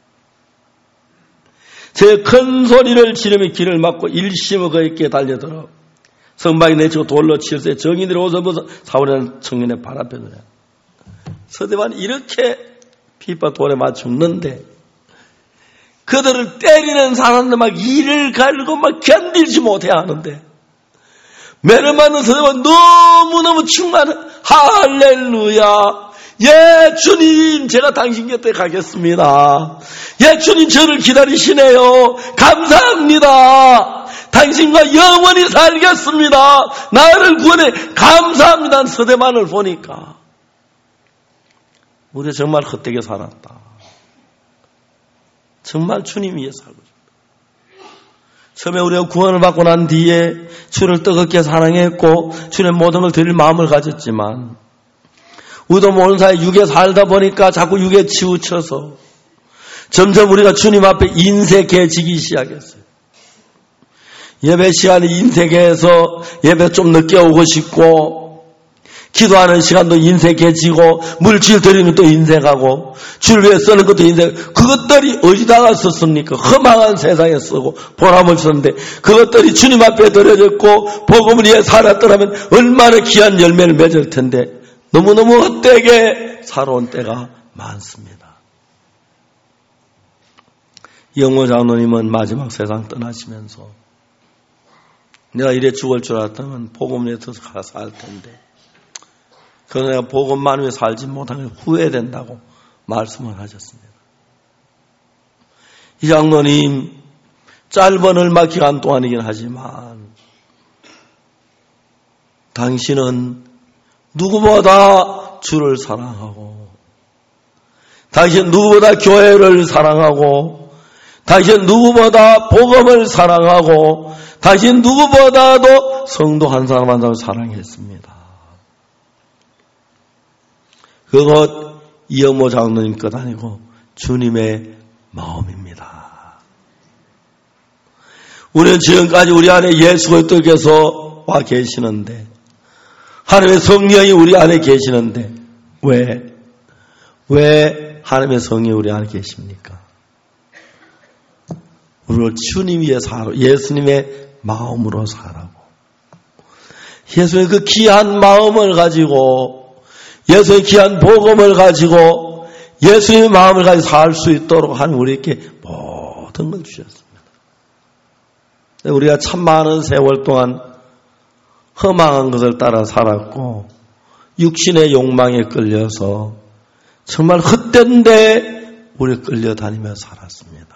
Speaker 1: 제 큰 소리를 지르며 길을 막고 일심을 그에게 달려들어 성막이 내치고 돌로 치일세 정인들이 옷을 벗어 사울이라는 청년의 발 앞에 두냐. 서대만이 이렇게 핍박 돌에 맞췄는데 그들을 때리는 사람들 막 이를 갈고 막 견딜지 못해 하는데 매를 맞는 서대만 너무너무 충만해. 할렐루야. 예 주님 제가 당신 곁에 가겠습니다. 예 주님 저를 기다리시네요. 감사합니다. 당신과 영원히 살겠습니다. 나를 구원해 감사합니다. 서대만을 보니까 우리가 정말 헛되게 살았다. 정말 주님 위해 살고 싶다. 처음에 우리가 구원을 받고 난 뒤에 주를 뜨겁게 사랑했고 주의 모든 걸 드릴 마음을 가졌지만 우리도 모르는 사이에 육에 살다 보니까 자꾸 육에 치우쳐서 점점 우리가 주님 앞에 인색해지기 시작했어요. 예배 시간에 인색해서 예배 좀 늦게 오고 싶고 기도하는 시간도 인색해지고 물질 드리는 것도 인색하고 줄 위에 쓰는 것도 인색. 그것들이 어디다가 썼습니까? 험한 세상에 쓰고 보람을 썼는데 그것들이 주님 앞에 드려졌고 복음을 위해 살았더라면 얼마나 귀한 열매를 맺을 텐데 너무너무 헛되게 살아온 때가 많습니다. 영호 장로님은 마지막 세상 떠나시면서 내가 이래 죽을 줄 알았다면 복음을 위해서 가서 살 텐데 그래서 내가 복음만 위해 살지 못하면 후회된다고 말씀을 하셨습니다. 이 장로님 짧은 얼마 기간 동안이긴 하지만 당신은 누구보다 주를 사랑하고 당신은 누구보다 교회를 사랑하고 당신 누구보다 복음을 사랑하고 당신 누구보다도 성도 한 사람 한 사람을 사랑했습니다. 그것 이영모 장로님 것 아니고 주님의 마음입니다. 우리는 지금까지 우리 안에 예수 그리스도께서 와 계시는데 하나님의 성령이 우리 안에 계시는데 왜? 왜 하나님의 성령이 우리 안에 계십니까? 우리를 주님 위에 살아 예수님의 마음으로 살라고. 예수의 그 귀한 마음을 가지고 예수의 귀한 복음을 가지고 예수의 마음을 가지고 살 수 있도록 하나님 우리에게 모든 걸 주셨습니다. 우리가 참 많은 세월 동안 허망한 것을 따라 살았고 육신의 욕망에 끌려서 정말 헛된 데 우리 끌려다니며 살았습니다.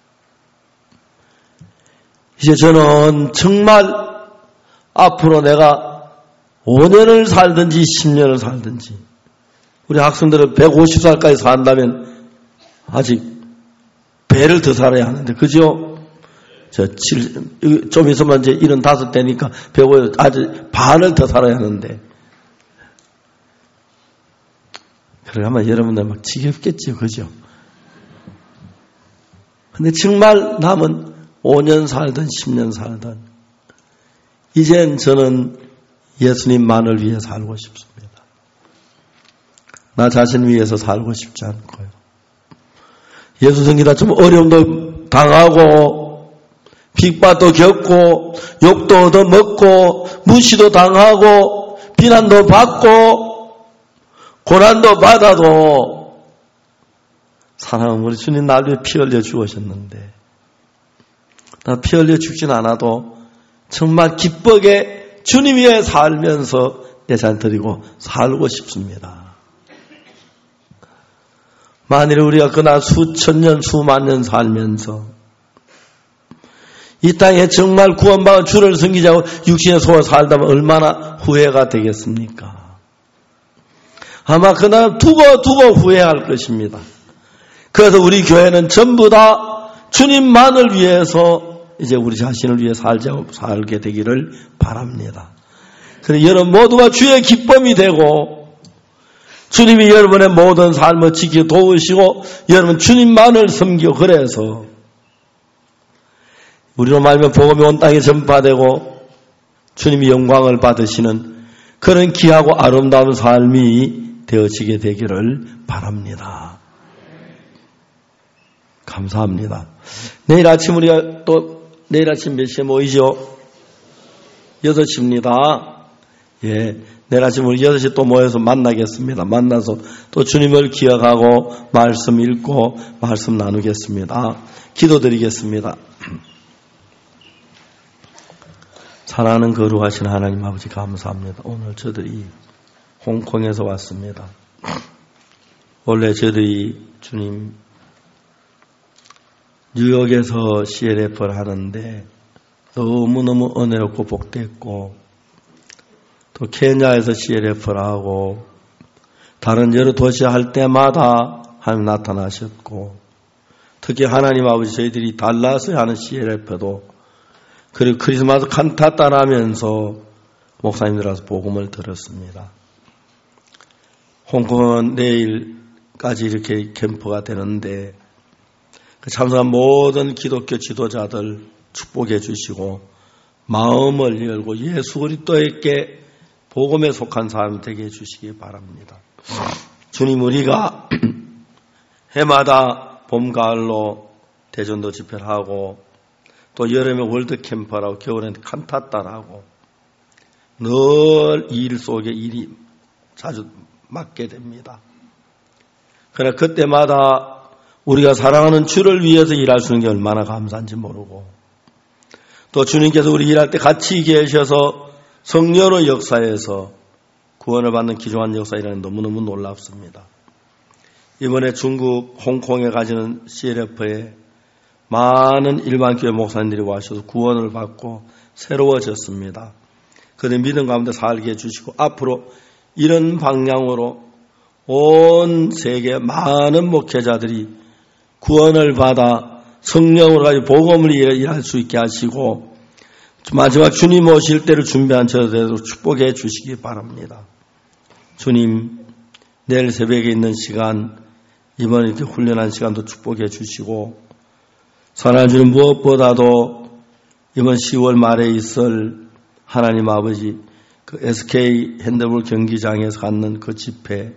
Speaker 1: 이제 저는 정말 앞으로 내가 오 년을 살든지 십 년을 살든지 우리 학생들은 백오십 살까지 산다면 아직 배를 더 살아야 하는데 그죠? 저 칠, 좀 있으면 이제 일흔다섯 대니까 백오 아직 반을 더 살아야 하는데 그러면 여러분들 막 지겹겠죠, 그죠? 근데 정말 남은 오 년 살든 십 년 살든 이젠 저는 예수님만을 위해 살고 싶습니다. 나 자신 위해서 살고 싶지 않고요. 예수 섬기다 좀 어려움도 당하고 핍박도 겪고 욕도 얻어먹고 무시도 당하고 비난도 받고 고난도 받아도 사랑하는 우리 주님 날 위해 피 흘려 죽으셨는데 나 피 흘려 죽진 않아도 정말 기쁘게 주님 위에 살면서 내 자신 드리고 살고 싶습니다. 만일 우리가 그날 수천 년 수만 년 살면서 이 땅에 정말 구원받은 주를 섬기자고 육신의 속을 살다면 얼마나 후회가 되겠습니까? 아마 그날 두고 두고 후회할 것입니다. 그래서 우리 교회는 전부 다 주님만을 위해서 이제 우리 자신을 위해 살자, 살게 되기를 바랍니다. 그래서 여러분 모두가 주의 기쁨이 되고 주님이 여러분의 모든 삶을 지키고 도우시고 여러분 주님만을 섬기고 그래서 우리로 말하면 복음이 온 땅에 전파되고 주님이 영광을 받으시는 그런 귀하고 아름다운 삶이 되어지게 되기를 바랍니다. 감사합니다. 내일 아침 우리가 또 내일 아침 몇 시에 모이죠? 여섯 시입니다. 예. 내일 아침 우리 여섯 시 또 모여서 만나겠습니다. 만나서 또 주님을 기억하고 말씀 읽고 말씀 나누겠습니다. 기도드리겠습니다. 사랑하는 거룩하신 하나님 아버지 감사합니다. 오늘 저들이 홍콩에서 왔습니다. 원래 저들이 주님 뉴욕에서 씨엘에프를 하는데 너무너무 은혜롭고 복됐고 또 케냐에서 씨엘에프를 하고 다른 여러 도시 할 때마다 하나님 나타나셨고 특히 하나님 아버지 저희들이 달라스에 하는 씨엘에프도 그리고 크리스마스 칸타타를 하면서 목사님들하고 복음을 들었습니다. 홍콩은 내일까지 이렇게 캠프가 되는데 참석한 모든 기독교 지도자들 축복해 주시고 마음을 열고 예수 그리스도에게 복음에 속한 사람 되게 해주시기 바랍니다. 주님 우리가 해마다 봄, 가을로 대전도 집회를 하고 또 여름에 월드캠프를 하고 겨울에는 칸타타를 하고 늘 일 속에 일이 자주 맡게 됩니다. 그러나 그때마다 우리가 사랑하는 주를 위해서 일할 수 있는 게 얼마나 감사한지 모르고 또 주님께서 우리 일할 때 같이 계셔서 성령의 역사에서 구원을 받는 귀중한 역사이라는 너무너무 놀랍습니다. 이번에 중국 홍콩에 가지는 씨엘에프에 많은 일반 교회 목사님들이 와셔서 구원을 받고 새로워졌습니다. 그들 믿음 가운데 살게 해주시고 앞으로 이런 방향으로 온 세계 많은 목회자들이 구원을 받아 성령으로 가지고 복음을 일할 수 있게 하시고 마지막 주님 오실 때를 준비한 저들도 축복해 주시기 바랍니다. 주님, 내일 새벽에 있는 시간, 이번에 이렇게 훈련한 시간도 축복해 주시고, 선한 주님 무엇보다도 이번 시월 말에 있을 하나님 아버지 그 에스케이 핸드볼 경기장에서 갖는 그 집회,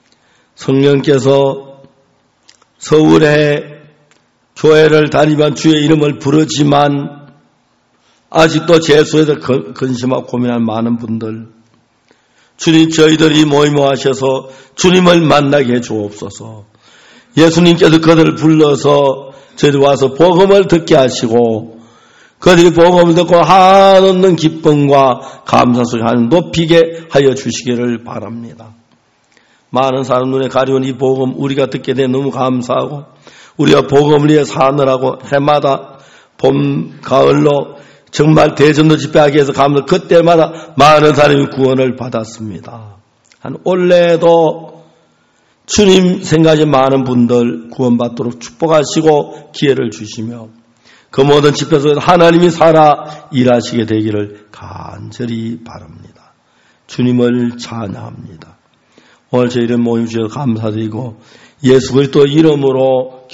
Speaker 1: 성령께서 서울에 교회를 다니면 주의 이름을 부르지만 아직도 재수에 대해 근심하고 고민한 많은 분들, 주님 저희들이 모임하셔서 주님을 만나게 해 주옵소서. 예수님께서 그들을 불러서 저희들 와서 복음을 듣게 하시고 그들이 복음을 듣고 한없는 기쁨과 감사 속에 하나님 높이게 하여 주시기를 바랍니다. 많은 사람 눈에 가려운 이 복음 우리가 듣게 돼 너무 감사하고 우리가 복음을 위해 사느라고 해마다 봄, 가을로 정말 대전도 집회하기 위해서 가면 그때마다 많은 사람이 구원을 받았습니다. 한 올해도 주님 생각이 많은 분들 구원받도록 축복하시고 기회를 주시며 그 모든 집회 속에서 하나님이 살아 일하시게 되기를 간절히 바랍니다. 주님을 찬양합니다. 오늘 저희 이름 모임 주셔서 감사드리고 예수 그리스도 이름으로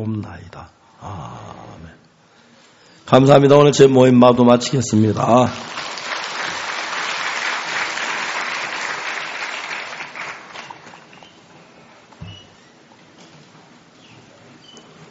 Speaker 1: 기도드리옵나이다. 아멘. 감사합니다. 오늘 제 모임 마도 마치겠습니다.